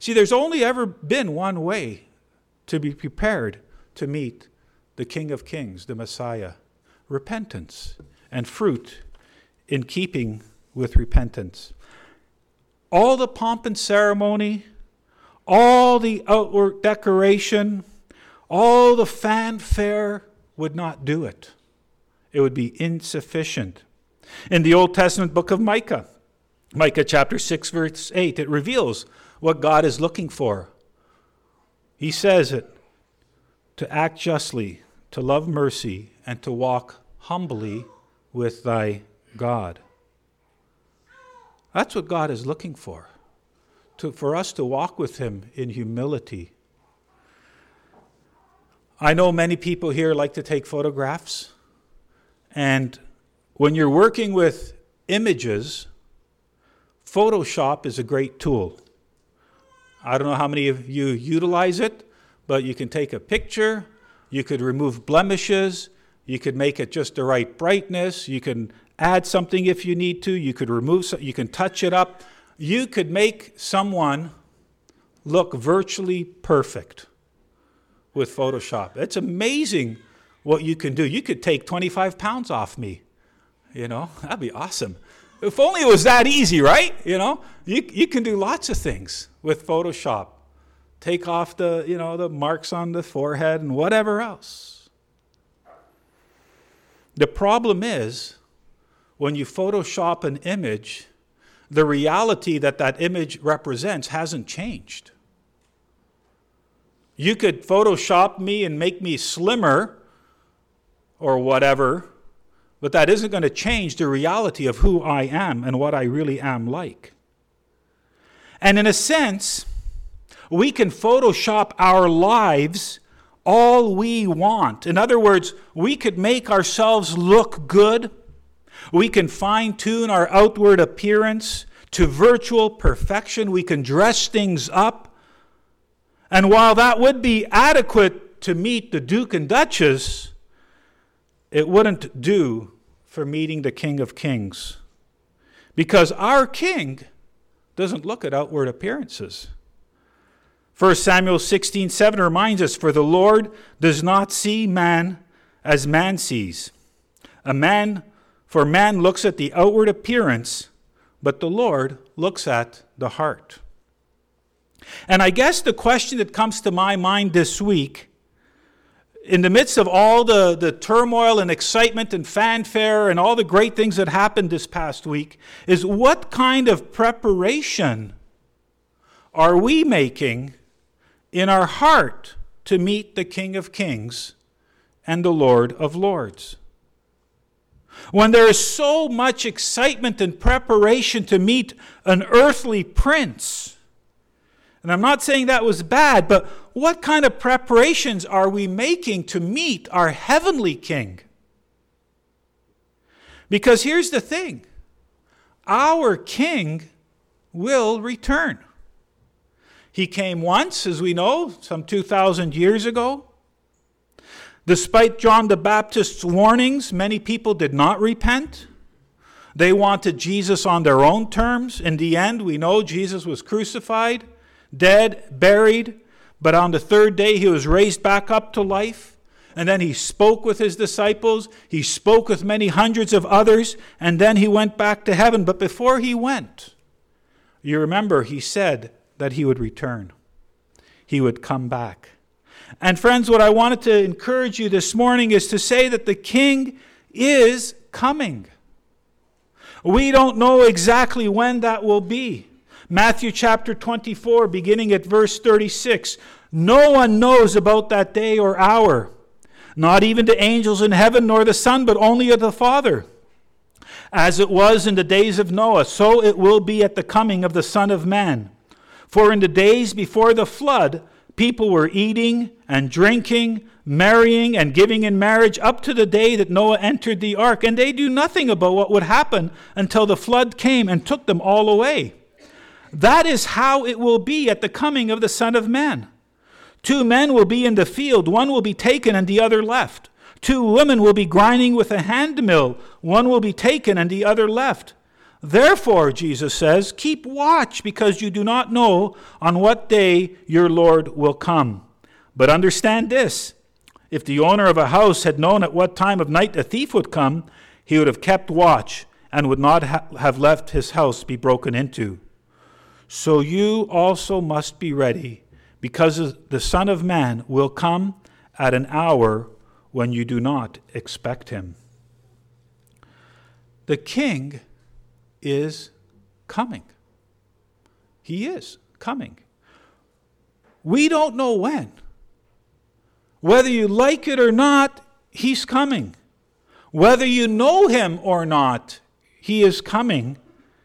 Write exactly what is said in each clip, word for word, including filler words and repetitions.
See, there's only ever been one way to be prepared to meet the King of Kings, the Messiah. Repentance and fruit in keeping with repentance. All the pomp and ceremony, all the outward decoration, all the fanfare would not do it. It would be insufficient. In the Old Testament book of Micah, Micah chapter six, verse eight, it reveals what God is looking for. He says it, to act justly, to love mercy, and to walk humbly with thy God. That's what God is looking for, to, for us to walk with him in humility. I know many people here like to take photographs, and when you're working with images, Photoshop is a great tool. I don't know how many of you utilize it, but you can take a picture, you could remove blemishes, you could make it just the right brightness, you can add something if you need to, you could remove some, you can touch it up. You could make someone look virtually perfect with Photoshop. It's amazing what you can do. You could take twenty-five pounds off me. You know, that'd be awesome. If only it was that easy, right? You know, you you can do lots of things with Photoshop. Take off the, you know, the marks on the forehead and whatever else. The problem is, when you Photoshop an image, the reality that that image represents hasn't changed. You could Photoshop me and make me slimmer or whatever, but that isn't going to change the reality of who I am and what I really am like. And in a sense, we can Photoshop our lives all we want. In other words, we could make ourselves look good. We can fine-tune our outward appearance to virtual perfection. We can dress things up. And while that would be adequate to meet the Duke and Duchess, it wouldn't do for meeting the King of Kings. Because our King doesn't look at outward appearances. First Samuel sixteen seven reminds us, for the Lord does not see man as man sees. A man, for man looks at the outward appearance, but the Lord looks at the heart. And I guess the question that comes to my mind this week, in the midst of all the, the turmoil and excitement and fanfare and all the great things that happened this past week, is what kind of preparation are we making in our heart to meet the King of Kings and the Lord of Lords? When there is so much excitement and preparation to meet an earthly prince, and I'm not saying that was bad, but what kind of preparations are we making to meet our heavenly King? Because here's the thing, our King will return. He came once, as we know, some two thousand years ago. Despite John the Baptist's warnings, many people did not repent. They wanted Jesus on their own terms. In the end, we know Jesus was crucified, dead, buried, but on the third day he was raised back up to life. And then he spoke with his disciples. He spoke with many hundreds of others, and then he went back to heaven. But before he went, you remember he said that he would return. He would come back. And friends, what I wanted to encourage you this morning is to say that the King is coming. We don't know exactly when that will be. Matthew chapter twenty-four, beginning at verse thirty-six. No one knows about that day or hour, not even the angels in heaven nor the Son, but only the Father. As it was in the days of Noah, so it will be at the coming of the Son of Man. For in the days before the flood, people were eating and drinking, marrying and giving in marriage up to the day that Noah entered the ark. And they knew nothing about what would happen until the flood came and took them all away. That is how it will be at the coming of the Son of Man. Two men will be in the field, one will be taken and the other left. Two women will be grinding with a hand mill, one will be taken and the other left. Therefore, Jesus says, keep watch, because you do not know on what day your Lord will come. But understand this, if the owner of a house had known at what time of night a thief would come, he would have kept watch and would not ha- have left his house be broken into. So you also must be ready, because the Son of Man will come at an hour when you do not expect him. The King is coming. He is coming. We don't know when. Whether you like it or not, he's coming. Whether you know him or not, he is coming.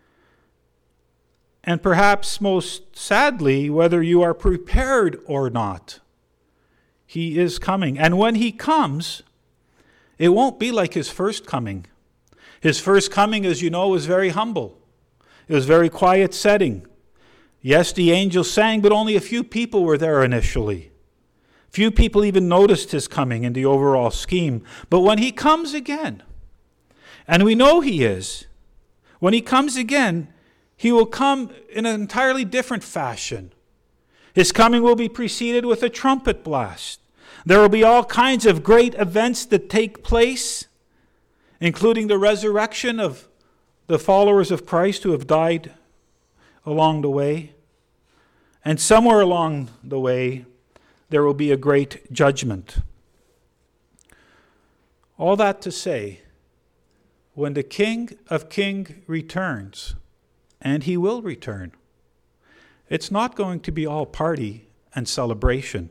And perhaps most sadly, whether you are prepared or not, he is coming. And when he comes, it won't be like his first coming. His first coming, as you know, was very humble. It was a very quiet setting. Yes, the angels sang, but only a few people were there initially. Few people even noticed his coming in the overall scheme. But when he comes again, and we know he is, when he comes again, he will come in an entirely different fashion. His coming will be preceded with a trumpet blast. There will be all kinds of great events that take place, including the resurrection of the followers of Christ who have died along the way. And somewhere along the way, there will be a great judgment. All that to say, when the King of Kings returns, and he will return, it's not going to be all party and celebration.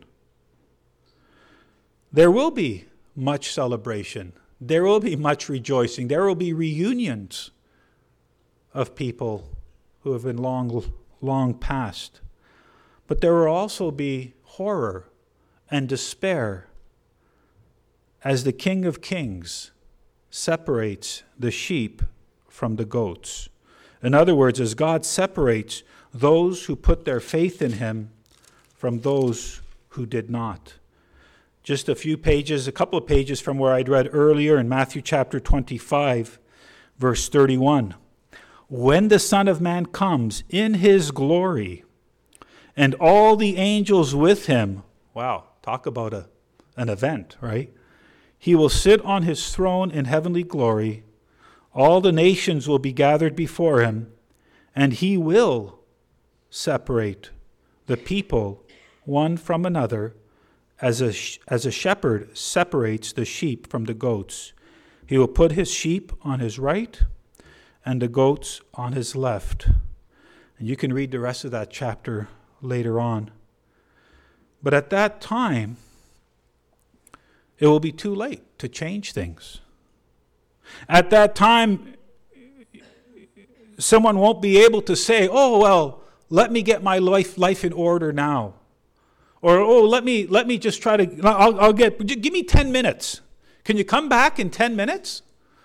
There will be much celebration. There will be much rejoicing. There will be reunions of people who have been long, long past. But there will also be horror and despair as the King of Kings separates the sheep from the goats. In other words, as God separates those who put their faith in him from those who did not. Just a few pages, a couple of pages from where I'd read earlier in Matthew chapter twenty-five, verse thirty-one. When the Son of Man comes in his glory, and all the angels with him, wow, talk about a, an event, right? He will sit on his throne in heavenly glory. All the nations will be gathered before him, and he will separate the people one from another, as a, as a shepherd separates the sheep from the goats. He will put his sheep on his right and the goats on his left. And you can read the rest of that chapter later on. But at that time, it will be too late to change things. At that time, someone won't be able to say, oh, well, let me get my life life in order now. Or, oh, let me let me just try to, I'll, I'll get, give me ten minutes. Can you come back in ten minutes?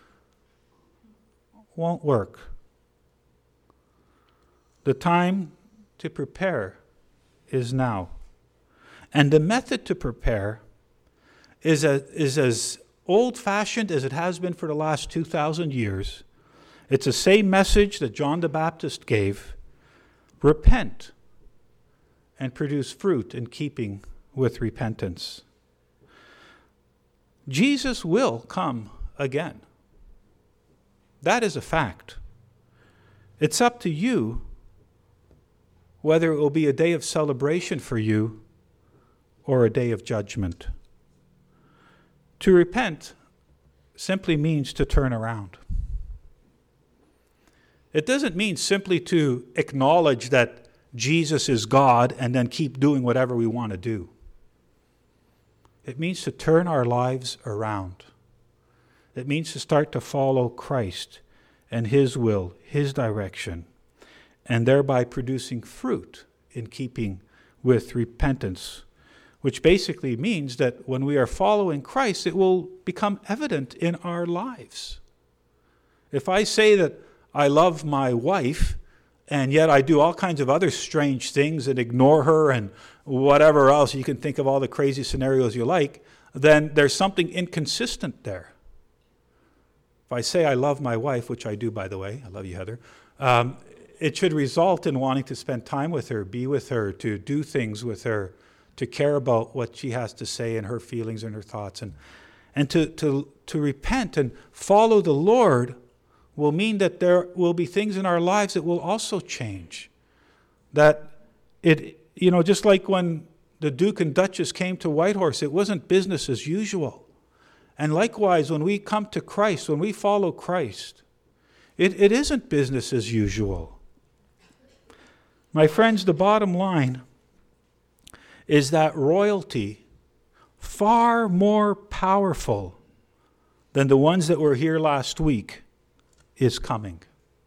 Won't work. The time to prepare is now. And the method to prepare is, a, is as old-fashioned as it has been for the last two thousand years. It's the same message that John the Baptist gave. Repent and produce fruit in keeping with repentance. Jesus will come again. That is a fact. It's up to you whether it will be a day of celebration for you or a day of judgment. To repent simply means to turn around. It doesn't mean simply to acknowledge that Jesus is God and then keep doing whatever we want to do. It means to turn our lives around. It means to start to follow Christ and his will, his direction, and thereby producing fruit in keeping with repentance, which basically means that when we are following Christ, it will become evident in our lives. If I say that I love my wife, and yet I do all kinds of other strange things and ignore her and whatever else, you can think of all the crazy scenarios you like, then there's something inconsistent there. if I say I love my wife, which I do, by the way, I love you, Heather, um, it should result in wanting to spend time with her, be with her, to do things with her, to care about what she has to say and her feelings and her thoughts. And, and to, to, to repent and follow the Lord will mean that there will be things in our lives that will also change. That it, you know, just like when the Duke and Duchess came to Whitehorse, it wasn't business as usual. And likewise, when we come to Christ, when we follow Christ, it, it isn't business as usual. My friends, the bottom line is that royalty, far more powerful than the ones that were here last week, is coming.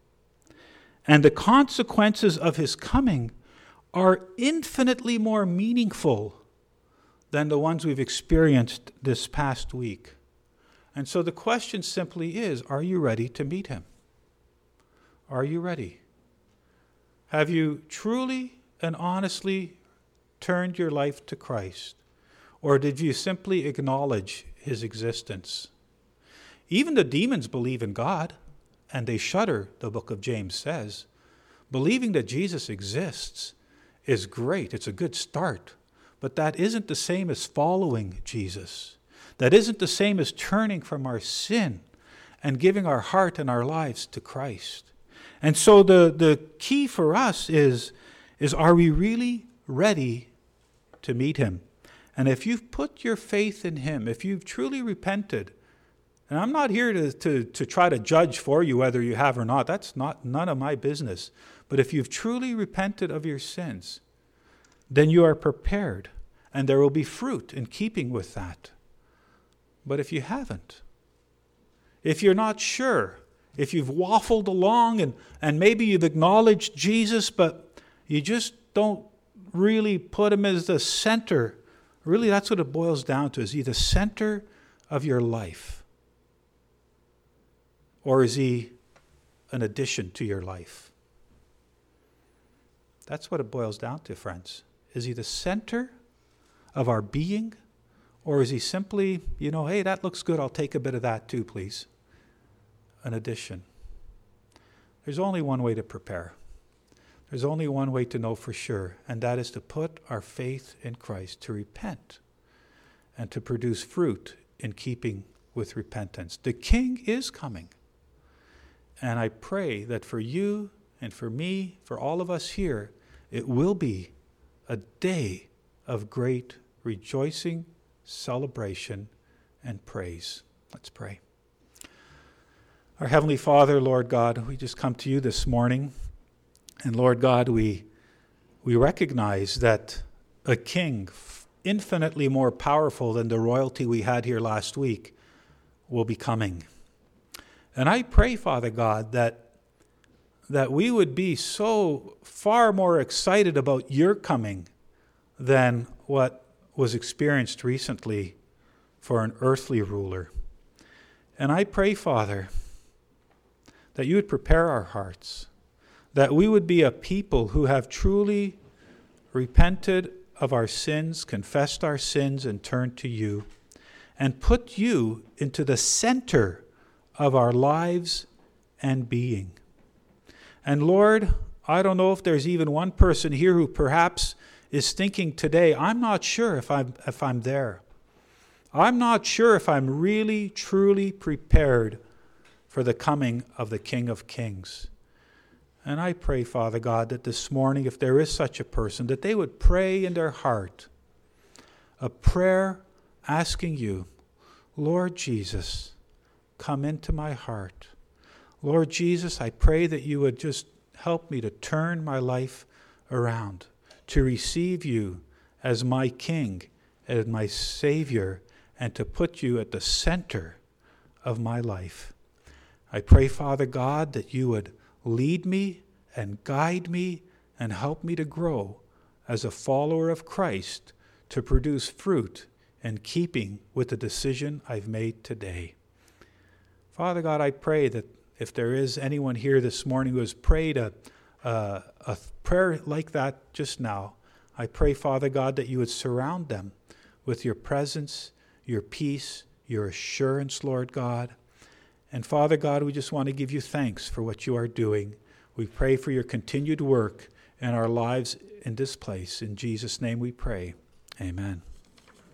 And the consequences of his coming are infinitely more meaningful than the ones we've experienced this past week. And so the question simply is, are you ready to meet him? Are you ready? Have you truly and honestly turned your life to Christ? Or did you simply acknowledge his existence? Even the demons believe in God, and they shudder, the book of James says. Believing that Jesus exists is great. It's a good start. But that isn't the same as following Jesus. That isn't the same as turning from our sin and giving our heart and our lives to Christ. And so the, the key for us is, is are we really ready to meet him? And if you've put your faith in him, if you've truly repented, and I'm not here to, to, to try to judge for you whether you have or not. That's not none of my business. But if you've truly repented of your sins, then you are prepared, and there will be fruit in keeping with that. But if you haven't, if you're not sure, if you've waffled along and, and maybe you've acknowledged Jesus, but you just don't really put him as the center, really that's what it boils down to. Is he the center of your life? Or is he an addition to your life? That's what it boils down to, friends. Is he the center of our being? Or is he simply, you know, hey, that looks good, I'll take a bit of that too, please. An addition. There's only one way to prepare. There's only one way to know for sure, and that is to put our faith in Christ, to repent, and to produce fruit in keeping with repentance. The King is coming. And I pray that for you and for me, for all of us here, it will be a day of great rejoicing, celebration, and praise. Let's pray. Our Heavenly Father, Lord God, we just come to you this morning. And Lord God, we, we recognize that a king infinitely more powerful than the royalty we had here last week will be coming. And I pray, Father God, that, that we would be so far more excited about your coming than what was experienced recently for an earthly ruler. And I pray, Father, that you would prepare our hearts, that we would be a people who have truly repented of our sins, confessed our sins, and turned to you, and put you into the center of our lives and being. And Lord, I don't know if there's even one person here who perhaps is thinking today, I'm not sure if I'm, if I'm there. I'm not sure if I'm really, truly prepared for the coming of the King of Kings. And I pray, Father God, that this morning, if there is such a person, that they would pray in their heart a prayer asking you, Lord Jesus, come into my heart. Lord Jesus, I pray that you would just help me to turn my life around, to receive you as my King, as my Savior, and to put you at the center of my life. I pray, Father God, that you would lead me and guide me and help me to grow as a follower of Christ, to produce fruit in keeping with the decision I've made today. Father God, I pray that if there is anyone here this morning who has prayed a, a, a prayer like that just now, I pray, Father God, that you would surround them with your presence, your peace, your assurance, Lord God, And Father God, we just want to give you thanks for what you are doing. We pray for your continued work in our lives in this place. In Jesus' name we pray. Amen.